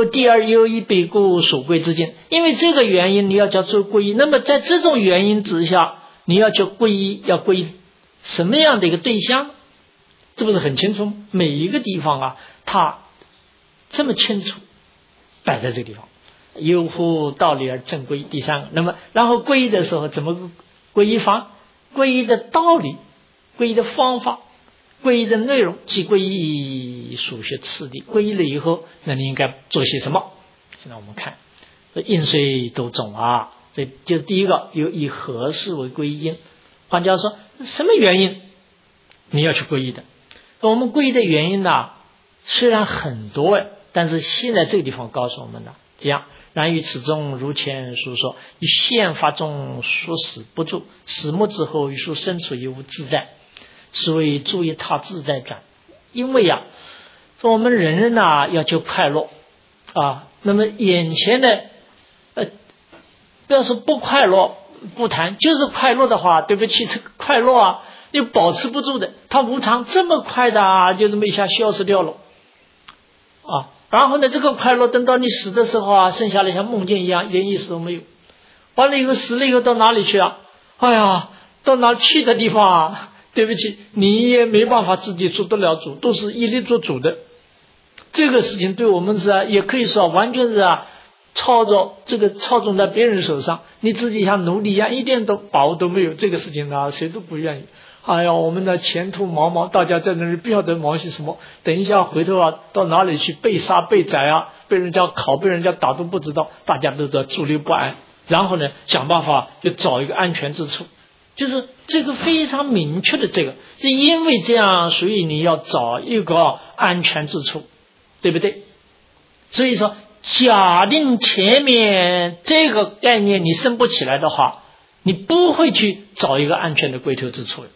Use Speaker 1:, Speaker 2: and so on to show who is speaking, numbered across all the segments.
Speaker 1: 有第二有一彼故所归之境，因为这个原因你要叫做皈依。那么在这种原因之下，你要叫皈依，要皈依什么样的一个对象？这不是很清楚吗？每一个地方啊，它这么清楚摆在这个地方。有乎道理而正皈依，第三个。那么然后皈依的时候怎么皈依法？皈依的道理，皈依的方法，皈依的内容，即皈依所学次第。皈依了以后，那你应该做些什么？现在我们看因随都种啊，这就第一个，有以何事为皈依因。换句话说，什么原因你要去皈依的？我们皈依的原因呢，虽然很多，但是现在这个地方告诉我们的这样。然于此中如前所说，以宪法中所使不住，始末之后于所身处亦无自在，是谓注意他自在转。因为呀，说我们人要求快乐啊，那么眼前的不要说不快乐不谈，就是快乐的话，对不起，这个快乐啊又保持不住的，它无常，这么快的就这么一下消失掉了啊。然后呢，这个快乐等到你死的时候剩下来像梦见一样，一点意思都没有。完了以后死了以后到哪里去啊？哎呀，到哪去的地方对不起，你也没办法自己做得了主，都是依力做主的。这个事情对我们是也可以说完全是操纵在别人手上，你自己像奴隶一样，一点都把握都没有。这个事情谁都不愿意。哎呀，我们的前途茫茫，大家在那里不晓得忙些什么。等一下回头到哪里去被杀被宰被人家烤被人家打都不知道，大家都在伫立不安。然后呢，想办法就找一个安全之处，就是这个非常明确的这个，是因为这样，所以你要找一个安全之处，对不对？所以说，假定前面这个概念你升不起来的话，你不会去找一个安全的归头之处的。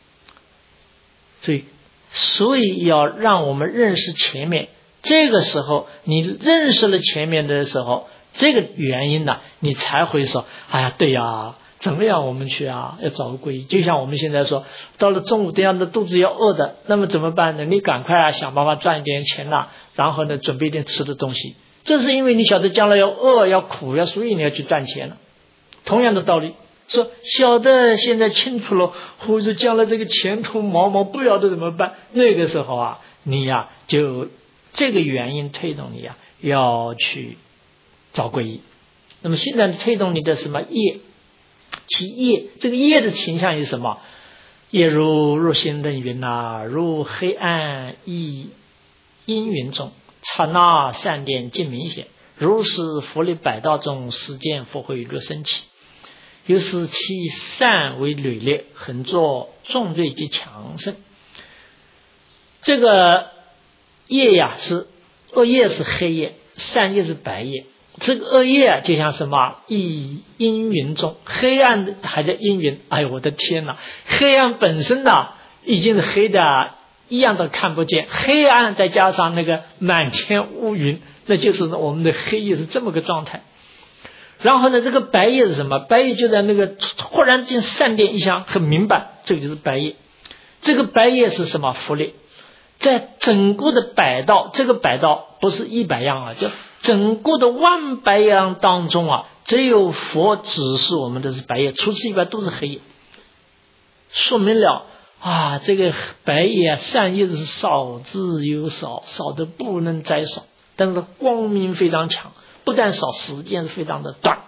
Speaker 1: 所以要让我们认识前面，这个时候你认识了前面的时候，这个原因呢，你才会说，哎呀，对呀，怎么样我们去要找个皈依。就像我们现在说，到了中午这样的肚子要饿的，那么怎么办呢？你赶快想办法赚一点钱然后呢准备一点吃的东西。这是因为你晓得将来要饿要苦所以你要去赚钱了。同样的道理，说晓得现在清楚了，或者将来这个前途茫茫不晓得怎么办，那个时候你就这个原因推动你要去找皈依。那么现在推动你的什么业？其业，这个业的倾向于什么？业如入心等云如黑暗阴云中，刹那闪电尽明显，如是佛力百道中，实践佛慧略升起。又是其善为累劣，横作重罪及强盛。这个业是恶业是黑夜，善业是白夜。这个恶业就像什么？阴云中，黑暗还在阴云。哎呦，我的天哪！黑暗本身已经是黑的一样都看不见，黑暗再加上那个满天乌云，那就是我们的黑夜是这么个状态。然后呢，这个白夜是什么？白夜就在那个忽然间闪电一响，很明白，这个就是白夜。这个白夜是什么？福力。在整个的百道，这个百道不是100样就整个的万百样当中只有佛指示我们的是白夜，除此以外都是黑夜。说明了这个白夜善业是少之又少，少的不能再少，但是光明非常强。不但少，时间是非常的短。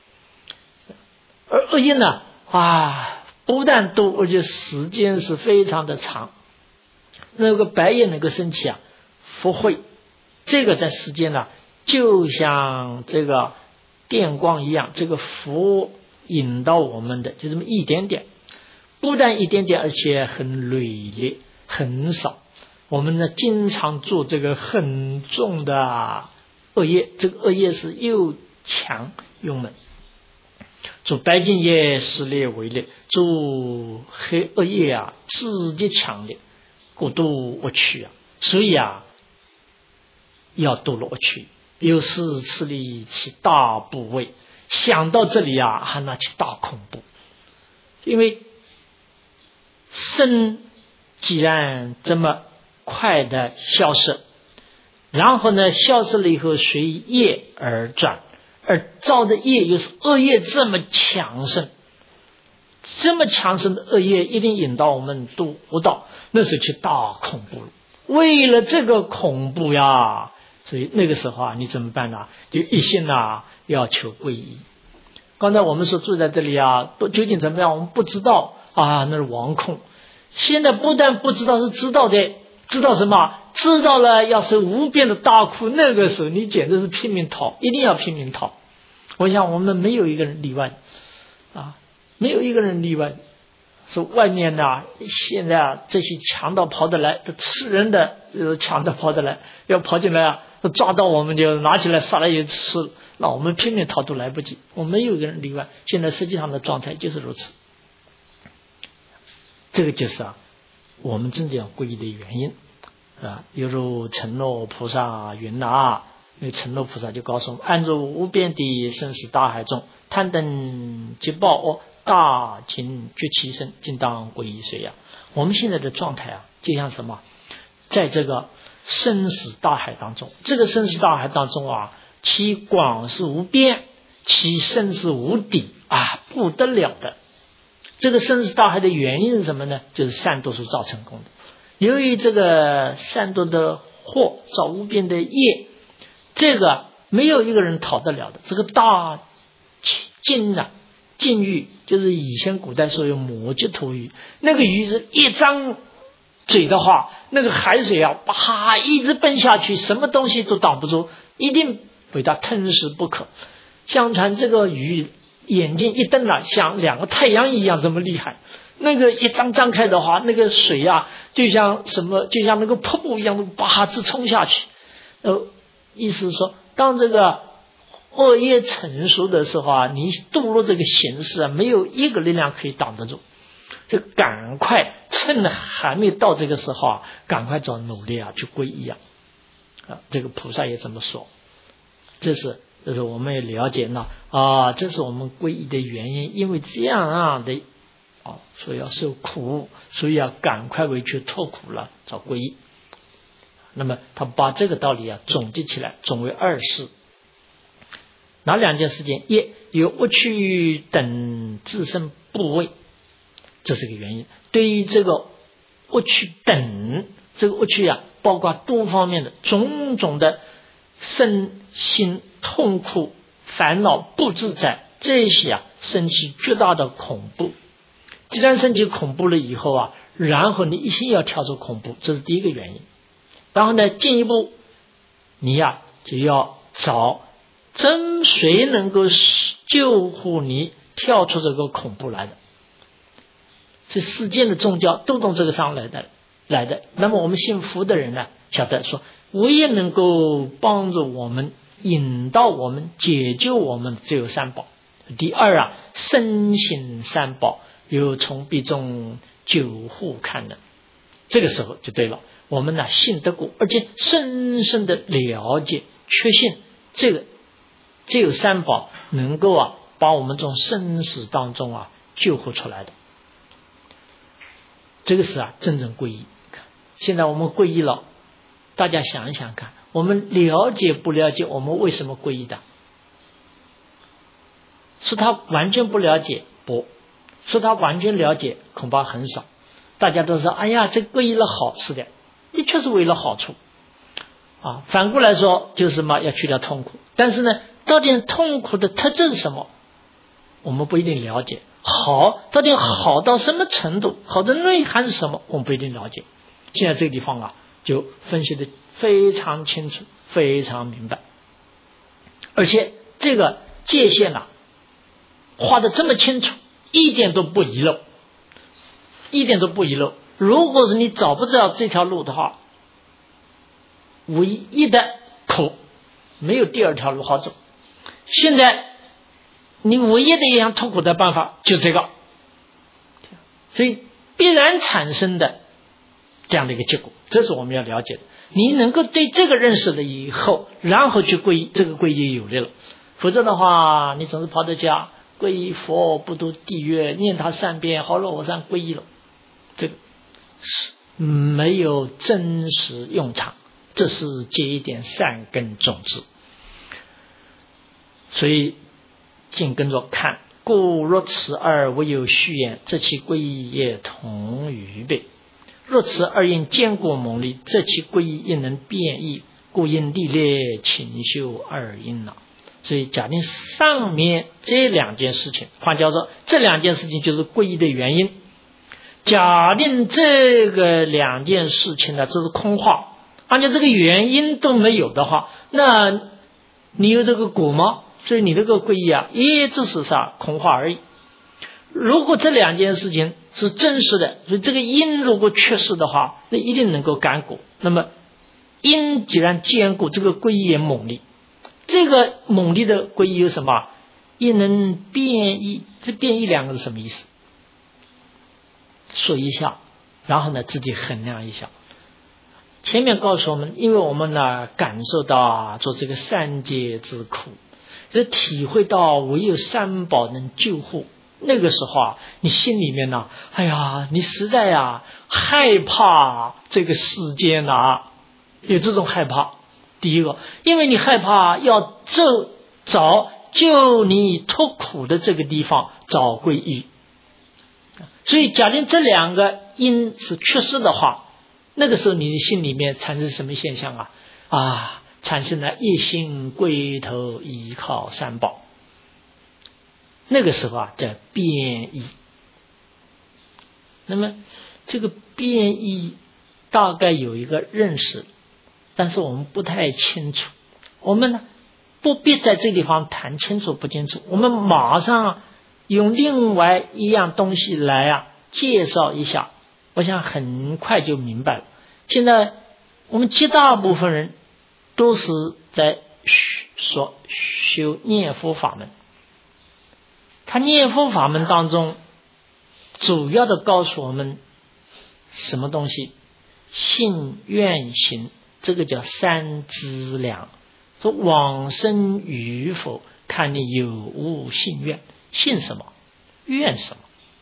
Speaker 1: 而恶业呢不但多，而且时间是非常的长。那个白夜能够升起福慧，这个在时间就像这个电光一样，这个福引到我们的就这么一点点，不但一点点，而且很累劣，很少。我们呢经常做这个很重的恶业，这个恶业是又强又猛。做白净业实烈为烈，做黑恶业直接强烈，故度恶趣所以要度了恶趣。有时此理其大怖畏，想到这里那其大恐怖。因为生既然这么快的消失， 然后呢消失了以后随业而转，而造的业又是恶业这么强盛，这么强盛的恶业一定引导我们堕无道，那时候就大恐怖了。为了这个恐怖呀，所以那个时候啊，你怎么办呢？就一心啊要求皈依。刚才我们说住在这里啊，究竟怎么样？我们不知道啊，那是惶恐。现在不但不知道，是知道的，知道什么？知道了要是无边的大苦，那个时候你简直是拼命逃，一定要拼命逃。我想我们没有一个人例外啊，没有一个人例外。说外面呢，现在啊，这些强盗跑得来，吃人的强盗跑得来，要跑进来啊，抓到我们就拿起来杀了也吃，那我们拼命逃都来不及。我们没有一个人例外。现在实际上的状态就是如此。这个就是啊，我们真正要皈依的原因啊。犹如承诺菩萨云啊，那承诺菩萨就告诉我们：安住无边的生死大海中，贪等极报大情觉其身，尽当皈依谁呀？我们现在的状态啊，就像什么，在这个生死大海当中，这个生死大海当中啊，其广是无边，其深是无底啊，不得了的。这个生死大海的原因是什么呢？就是善多所造成功的。由于这个善多的祸造无边的业，这个没有一个人逃得了的。这个大鲸啊，鲸鱼就是以前古代说有摩羯头鱼，那个鱼是一张嘴的话，那个海水啊，啪一直奔下去，什么东西都挡不住，一定被它吞噬不可。相传这个鱼眼睛一瞪了，像两个太阳一样这么厉害。那个一张开的话，那个水啊，就像什么，就像那个瀑布一样，啪直冲下去。意思是说，当这个恶业成熟的时候啊，你堕入这个形式啊，没有一个力量可以挡得住。就赶快趁还没到这个时候啊，赶快找努力啊去皈依啊。这个菩萨也这么说。这是我们也了解呢啊，这是我们皈依的原因，因为这样的所以要受苦，所以要赶快回去脱苦了，找皈依。那么他把这个道理啊总结起来，总为二事。哪两件事情？一有恶趣等自身部位，这是个原因。对于这个恶趣等，这个恶趣啊，包括多方面的种种的身心痛苦、烦恼不自在，这些啊升起巨大的恐怖。既然升起恐怖了以后啊，然后你一心要跳出恐怖，这是第一个原因。然后呢，进一步你呀就要找谁能够救护你跳出这个恐怖来的。这世间的宗教都从这个上来的。那么我们信佛的人呢，晓得说唯一能够帮助我们、引导我们、解救我们只有三宝。第二啊，身心三宝有从彼中救护看的。这个时候就对了，我们呢信得过，而且深深的了解确信这个只有三宝能够啊把我们从生死当中啊救护出来的。这个是啊真正皈依。现在我们皈依了，大家想一想看，我们了解不了解我们为什么皈依的？是他完全不了解，不是他完全了解，恐怕很少。大家都说哎呀这皈依了好，是的，的确是为了好处啊。反过来说就是什么，要去掉痛苦。但是呢，到底痛苦的特征是什么，我们不一定了解。好到底好到什么程度，好的内涵是什么，我们不一定了解。现在这个地方啊就分析的非常清楚，非常明白，而且这个界限啊画得这么清楚，一点都不遗漏，一点都不遗漏。如果是你找不到这条路的话，唯一的苦，没有第二条路好走。现在你唯一的一样痛苦的办法就这个，所以必然产生的这样的一个结果，这是我们要了解的。你能够对这个认识了以后，然后去皈依，这个皈依有力了。否则的话，你总是跑到家皈依佛，不读地狱，念他3遍，好了，我算皈依了，这个是没有真实用场， 这是结一点善根种子。所以紧跟着看，故若此二无有虚言，则其归依也同于备。若此二因坚固猛力，则其归依亦能变异，故应历列勤修二因了。所以假定上面这两件事情，换句话说，这两件事情就是皈依的原因。假定这个两件事情呢，这是空话，而且这个原因都没有的话，那你有这个果吗？所以你这个皈依啊，也只是空话而已。如果这两件事情是真实的，所以这个因如果缺失的话，那一定能够感果。那么因既然坚固，这个皈依也猛力。这个猛力的皈依有什么？亦能变异。这变异两个是什么意思？说一下，然后呢自己衡量一下。前面告诉我们，因为我们呢感受到做这个三界之苦，这体会到唯有三宝能救护。那个时候啊，你心里面呢，哎呀，你实在啊害怕这个世间啊，有这种害怕。第一个，因为你害怕要找救你脱苦的这个地方找皈依，所以假定这两个因是缺失的话，那个时候你的心里面产生什么现象啊？产生了一心归头依靠三宝。那个时候啊叫变异。那么这个变异大概有一个认识，但是我们不太清楚。我们呢不必在这个地方谈清楚不清楚，我们马上用另外一样东西来介绍一下，我想很快就明白了。现在我们绝大部分人都是在修念佛法门，他念佛法门当中主要的告诉我们什么东西？信愿行，这个叫三资粮。说往生与否，看你有无信愿。信什么？愿什么？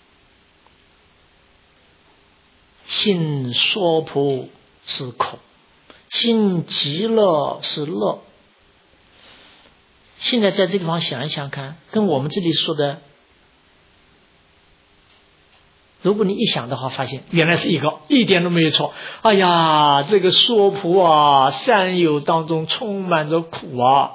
Speaker 1: 信娑婆是苦，信极乐是乐。现在在这个地方想一想看，跟我们这里说的，如果你一想的话，发现原来是一个，一点都没有错。哎呀，这个娑婆三有当中充满着苦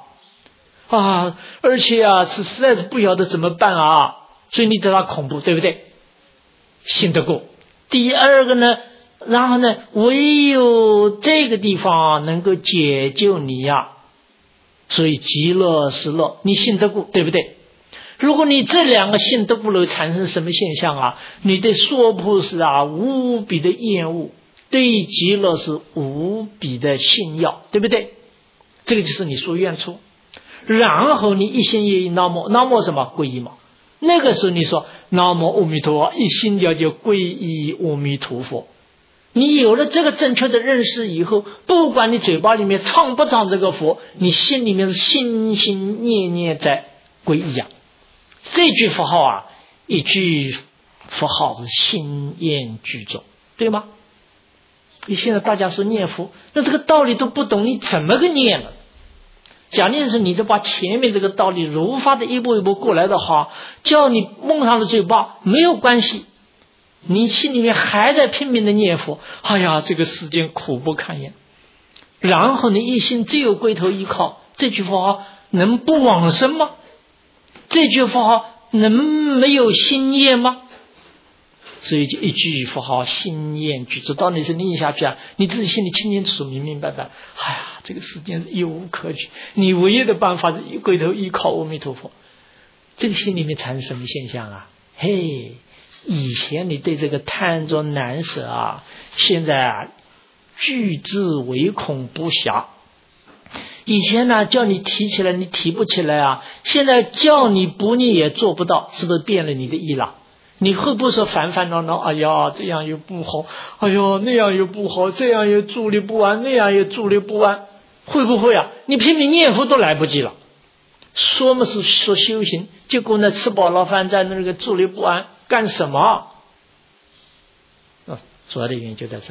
Speaker 1: 而且是实在是不晓得怎么办所以你对它恐怖，对不对？信得过。第二个呢，然后呢，唯有这个地方能够解救你所以极乐是乐，你信得过，对不对？如果你这两个信得过了，产生什么现象你对娑婆是无比的厌恶，对极乐是无比的信要，对不对？这个就是你说愿处。然后你一心一意南无，南无什么？皈依嘛。那个时候你说南无阿弥陀佛，一心就皈依阿弥陀佛。你有了这个正确的认识以后，不管你嘴巴里面唱不唱这个佛，你心里面是心心念念在皈依这句佛号一句佛号是心念具足，对吗？你现在大家说念佛，那这个道理都不懂，你怎么个念了？假定是你都把前面这个道理如法的一步一步过来的话，叫你蒙上了嘴巴没有关系，你心里面还在拼命的念佛，哎呀，这个世间苦不堪言。然后你一心只有归头依靠，这句佛号能不往生吗？这句佛号能没有心念吗？所以就一句佛号心念具足，到你是念下去你自己心里清清楚楚明明白白，哎呀，这个世间一无可取，你唯一的办法是归头依靠阿弥陀佛。这个心里面产生什么现象嘿，以前你对这个贪着难舍现在惧之唯恐不暇。以前呢叫你提起来你提不起来现在叫你不你也做不到，是不是变了你的意了？你会不会说烦烦恼恼，哎呀这样又不好，哎呦那样又不好，这样又住立不安，那样又住立不安？会不会你拼命念佛都来不及了。说嘛是说修行，结果呢吃饱了饭在那个住立不安干什么？主要的原因就在这里。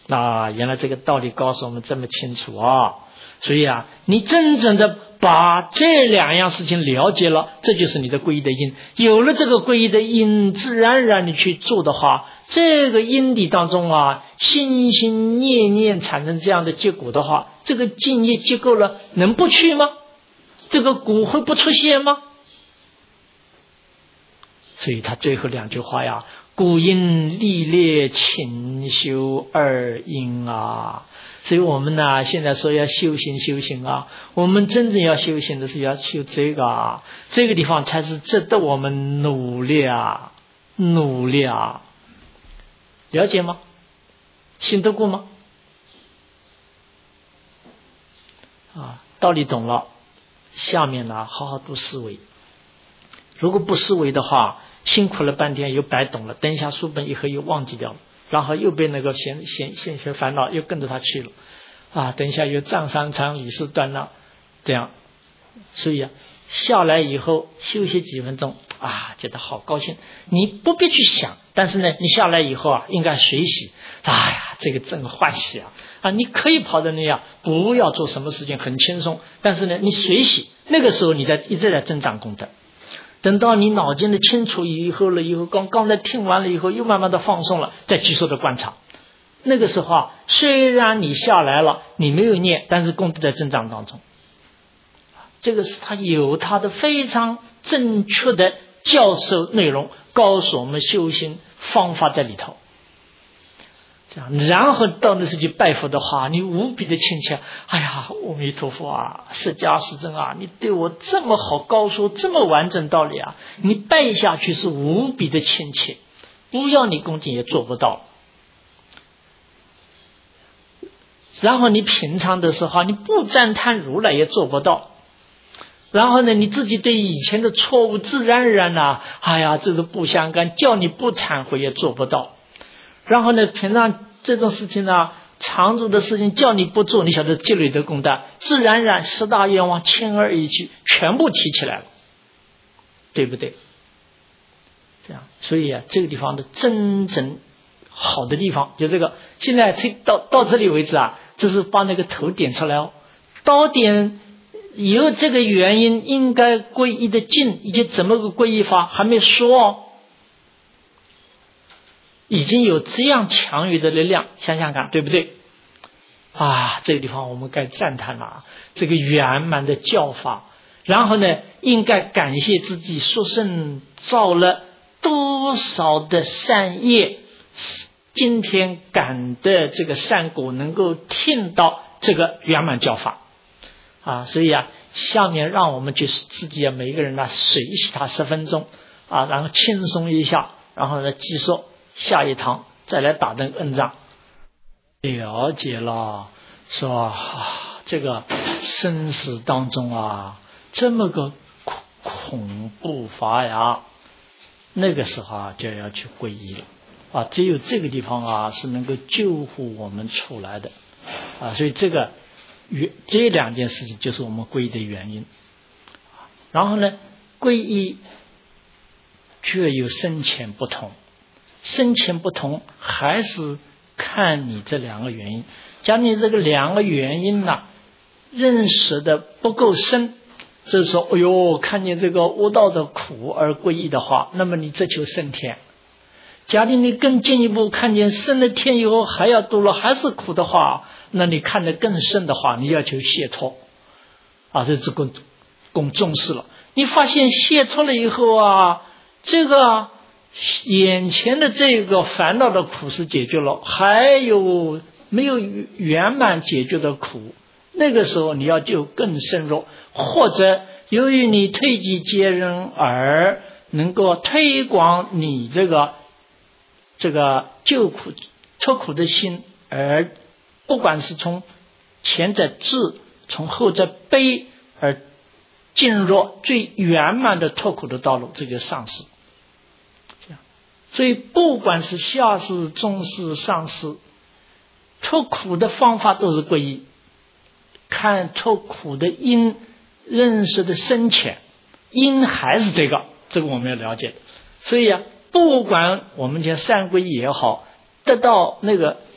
Speaker 1: 原来这个道理告诉我们这么清楚啊！所以你真正的把这两样事情了解了，这就是你的皈依的因。有了这个皈依的因，自然而然你去做的话，这个因理当中心心念念产生这样的结果的话，这个境业结构了，能不去吗？这个果会不出现吗？所以他最后两句话故因历烈勤修二因所以我们现在说要修行我们真正要修行的是要修这个地方才是值得我们努力了解吗？信得过吗？道理懂了，下面好好读思维。如果不思维的话，辛苦了半天又白懂了，等一下书本以后又忘记掉了，然后又被那个闲学烦恼又跟着他去了等一下又丈三长理事断了，这样。所以下来以后休息几分钟觉得好高兴，你不必去想，但是呢你下来以后应该随喜，这个真欢喜你可以跑到那样，不要做什么事情很轻松，但是呢你随喜，那个时候你一直在增长功德。等到你脑筋的清楚以后刚才听完了以后又慢慢的放松了，再继续的观察，那个时候虽然你下来了，你没有念，但是功德在增长当中。这个是他有他的非常正确的教授内容，告诉我们修行方法在里头。这样，然后到那时去拜佛的话，你无比的亲切。阿弥陀佛释迦世尊你对我这么好，告诉我这么完整道理你拜下去是无比的亲切，不要你恭敬也做不到。然后你平常的时候你不赞叹如来也做不到。然后呢，你自己对以前的错误自然而然这个不相干，叫你不忏悔也做不到。然后呢，平常这种事情常做的事情叫你不做，你晓得积累的功德，自然而然十大愿望轻而易举全部提起来了，对不对？这样，所以这个地方的真正好的地方就这个。现在到这里为止这是把那个头点出来到点有这个原因应该皈依的境以及怎么个皈依法还没说已经有这样强有的力量，想想看对不对这个地方我们该赞叹了这个圆满的教法。然后呢，应该感谢自己说声造了多少的善业，今天感的这个善果能够听到这个圆满教法所以下面让我们就是自己每一个人随喜他10分钟然后轻松一下，然后呢继续下一堂再来打登恩章。了解了，说这个生死当中这么个恐怖法那个时候就要去皈依了只有这个地方是能够救护我们出来的所以这两件事情就是我们皈依的原因。然后呢，皈依却有深浅不同，深浅不同还是看你这两个原因。假如你这个两个原因认识的不够深，就是说看见这个悟道的苦而皈依的话，那么你这求升天。假如你更进一步看见升了天以后还要堕落还是苦的话，那你看得更深的话，你要求解脱这是更重视了。你发现解脱了以后这个眼前的这个烦恼的苦是解决了，还有没有圆满解决的苦，那个时候你要就更深入，或者由于你推己及人而能够推广你这个救苦脱苦的心，而不管是从前者智，从后者悲，而进入最圆满的脱苦的道路，这个上师。所以不管是下士、中士、上士，脱苦的方法都是皈依，看脱苦的因认识的深浅，因还是这个我们要了解。所以不管我们讲三皈依也好，得到那个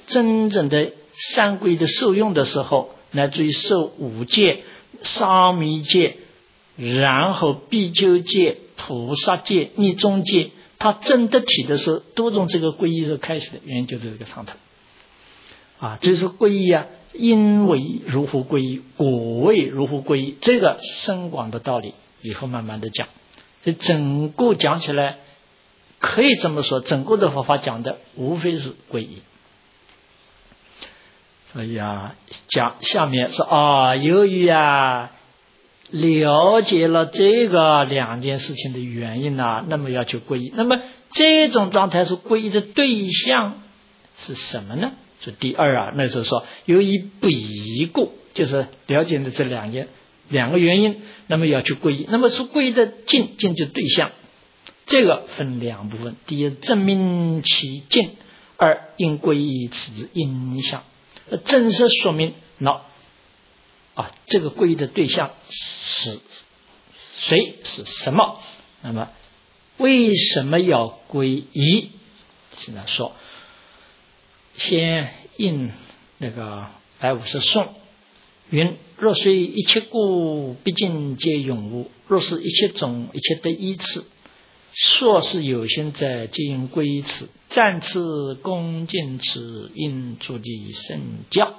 Speaker 1: 真正的三皈的受用的时候，乃至于受五戒、沙弥戒，然后比丘戒、菩萨戒、密宗戒，他证得体的时候，都从这个皈依所开始的，原因就是这个上头啊。这是皈依啊，因为如何皈依，果为如何皈依，这个深广的道理以后慢慢的讲。这整个讲起来可以这么说，整个的佛法讲的无非是皈依。所以啊，讲下面说啊，由于啊了解了这个两件事情的原因啊，那么要去皈依。那么这种状态是皈依的对象是什么呢？是第二啊，那就是说由于彼故，就是了解了这两个原因，那么要去皈依。那么是皈依的境就对象，这个分两部分：第一，证明其境；二，因皈依此之因相。正式说明这个皈依的对象是谁，是什么？那么为什么要皈依？现在说，先印那个150颂云：若虽一切故，毕竟皆永无；若是一切种，一切得依次。硕是有心者，皆应归依此。赞此恭敬此，应助地圣教。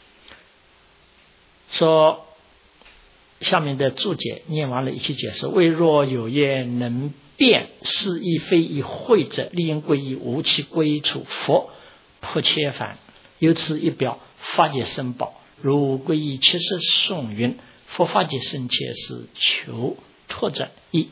Speaker 1: 说下面的注解念完了，一起解释：为若有业能辨是亦非亦会者，理应归依，无其归处，佛破切烦。由此一表，法界生宝。如归依七十颂云：佛法界生切是求拓者意。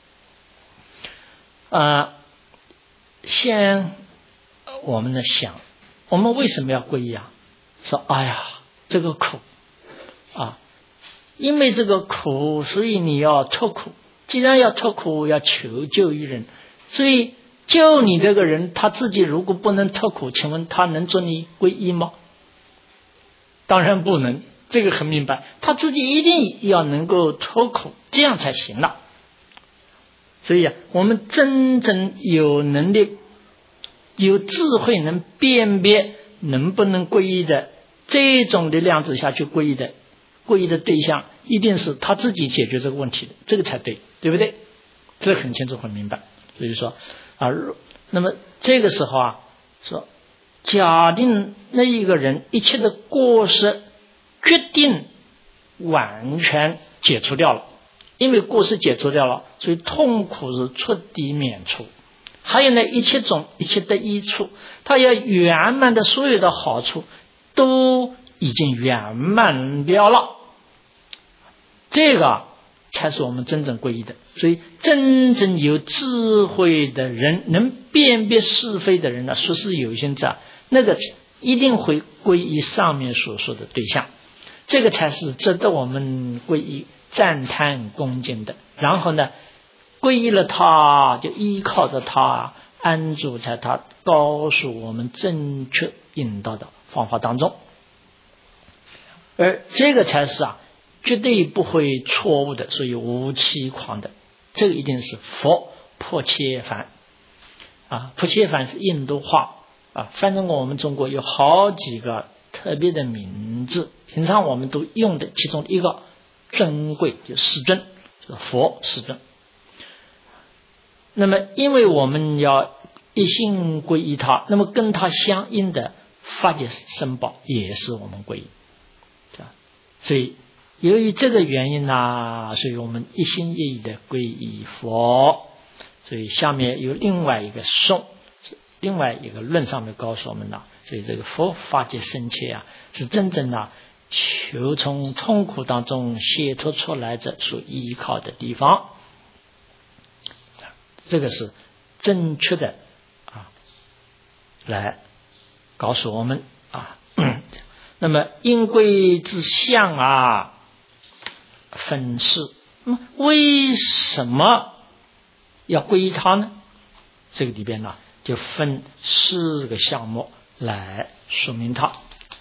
Speaker 1: 先我们想，我们为什么要皈依啊？说这个苦啊，因为这个苦，所以你要脱苦。既然要脱苦，要求救于人，所以救你这个人，他自己如果不能脱苦，请问他能做你皈依吗？当然不能，这个很明白，他自己一定要能够脱苦，这样才行了。所以我们真正有能力、有智慧，能辨别能不能皈依的这种力量之下去皈依的对象，一定是他自己解决这个问题的，这个才对，对不对？这很清楚很明白。所以说那么这个时候说假定那一个人一切的过失决定完全解除掉了，因为过失解除掉了，所以痛苦是彻底免除。还有呢，一切种一切的益处，他要圆满的所有的好处都已经圆满掉了，这个才是我们真正皈依的。所以真正有智慧的人，能辨别是非的人呢，说是有心者，那个一定会皈依上面所说的对象，这个才是值得我们皈依赞叹恭敬的。然后呢，皈依了他，就依靠着他，安住在他告诉我们正确引导的方法当中，而这个才是绝对不会错误的，所以无欺诳的。这个一定是佛破切烦破切烦是印度话反正我们中国有好几个特别的名字，平常我们都用的，其中一个尊贵就世尊，就是佛世尊。那么因为我们要一心皈依他，那么跟他相应的法界生宝也是我们皈依，所以由于这个原因所以我们一心一意的皈依佛。所以下面有另外一个颂，另外一个论上面告诉我们所以这个佛法界生切是真正求从痛苦当中解脱出来者所依靠的地方，这个是正确的来告诉我们那么因皈之相分四，为什么要皈依他呢？这个里边就分4个项目来说明它，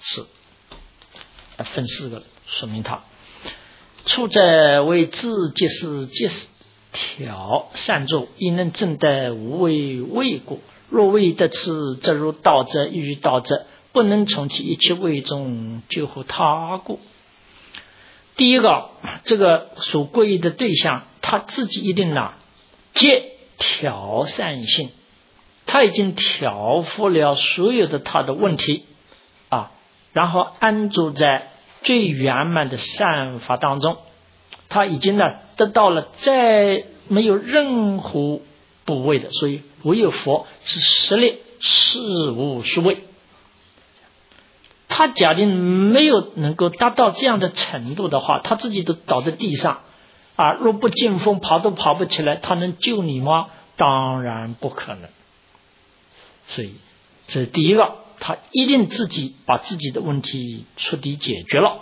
Speaker 1: 分4个说明它。初者为自戒事调善住，亦能证得无为故。若未得此，则如道者，欲道者， 不能从其一切位中救护他故。第一个，这个所皈依的对象，他自己一定皆调善性，他已经调伏了所有的他的问题然后安住在最圆满的善法当中，他已经得到了再没有任何部位的，所以唯有佛是实力，事无殊位。他假定没有能够达到这样的程度的话，他自己都倒在地上若不进风跑都跑不起来，他能救你吗？当然不可能。所以这是第一个，他一定自己把自己的问题彻底解决了。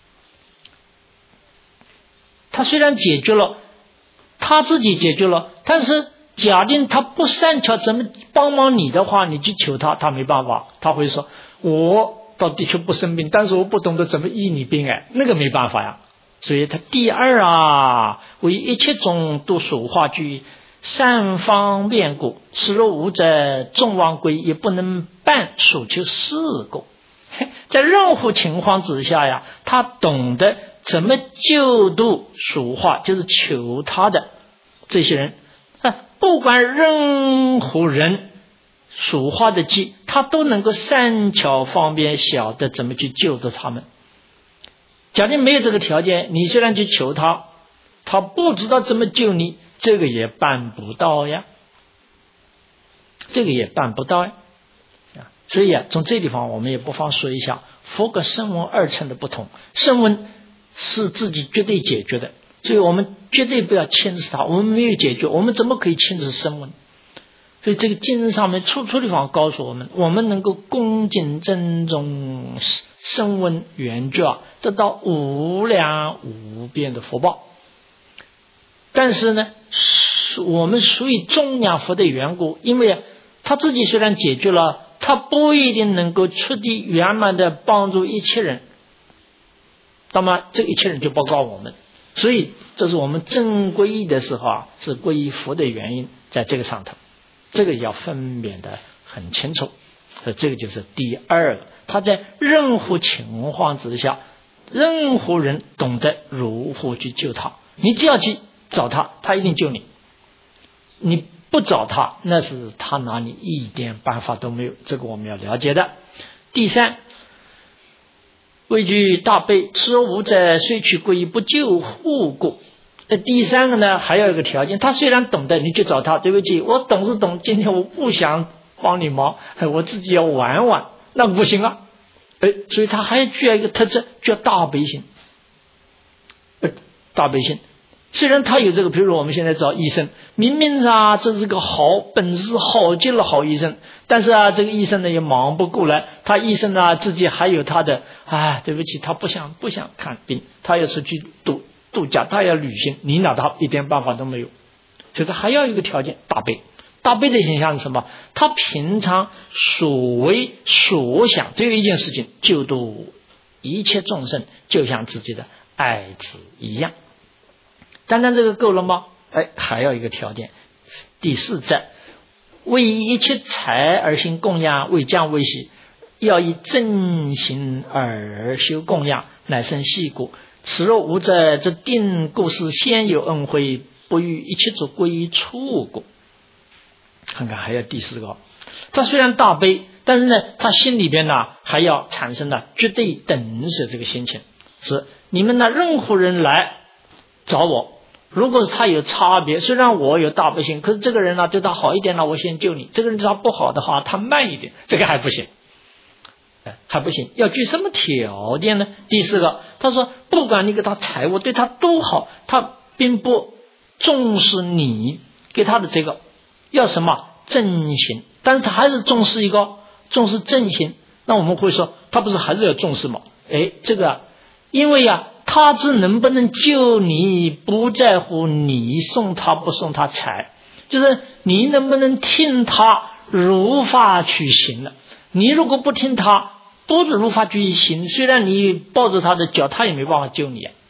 Speaker 1: 他虽然解决了，他自己解决了，但是假定他不善巧怎么帮忙你的话，你去求他，他没办法，他会说我倒的确不生病，但是我不懂得怎么医你病那个没办法呀。所以他第二为一切种都所化具善方便故，此若无者众妄归，也不能办所求事故。在任何情况之下他懂得怎么救度所化，就是求他的这些人不管任何人所化的机，他都能够善巧方便晓得怎么去救度他们。假定没有这个条件，你虽然去求他，他不知道怎么救你，这个也办不到呀，这个也办不到呀。所以从这地方我们也不妨说一下佛跟声闻二乘的不同。声闻是自己绝对解决的，所以我们绝对不要牵制它，我们没有解决，我们怎么可以牵制声闻？所以这个经上面处处地方告诉我们，我们能够恭敬珍重声闻缘觉得到无量无边的福报。但是呢，我们属于中亚佛的缘故，因为他自己虽然解决了，他不一定能够彻底圆满的帮助一切人，那么这一切人就报告我们。所以这是我们正皈依的时候是皈依佛的原因，在这个上头，这个要分辨的很清楚。这个就是第二个，他在任何情况之下，任何人懂得如何去救他，你只要去找他，他一定救你。你不找他，那是他拿你一点办法都没有，这个我们要了解的。第三，畏惧大悲，此若无者，虽取皈依不救护故。第三个呢，还有一个条件，他虽然懂得，你去找他，对不起，我懂是懂，今天我不想帮你忙，我自己要玩玩，那不行啊。所以他还具有一个特质，叫大悲心。大悲心虽然他有这个，比如说我们现在找医生，明明这是个好本事好极了好医生，但是这个医生呢也忙不过来，他医生自己还有他的对不起，他不想看病，他要出去度假，他要旅行，你拿他一点办法都没有。所以他还要一个条件，大悲。大悲的形象是什么？他平常所为所想这一件事情，救度一切众生，就像自己的爱子一样。单单这个够了吗？还要一个条件。第四则，为一切财而行供养，为将为喜，要以正行而修供养，乃生细果。此若无者，则定故事先有恩惠，不与一切诸归处故。看看还有第四个，他虽然大悲，但是呢，他心里边还要产生绝对等舍这个心情，是你们任何人来找我，如果是他有差别，虽然我有大悲心，可是这个人对他好一点我先救你，这个人对他不好的话，他慢一点，这个还不行，还不行。要具什么条件呢？第四个，他说不管你给他财物对他多好，他并不重视你给他的这个，要什么正行，但是他还是重视重视正行。那我们会说他不是还是要重视吗？这个因为他只能不能救你，不在乎你送他不送他财，就是你能不能听他如法去行了。你如果不听他，不如法去行，虽然你抱着他的脚，他也没办法救你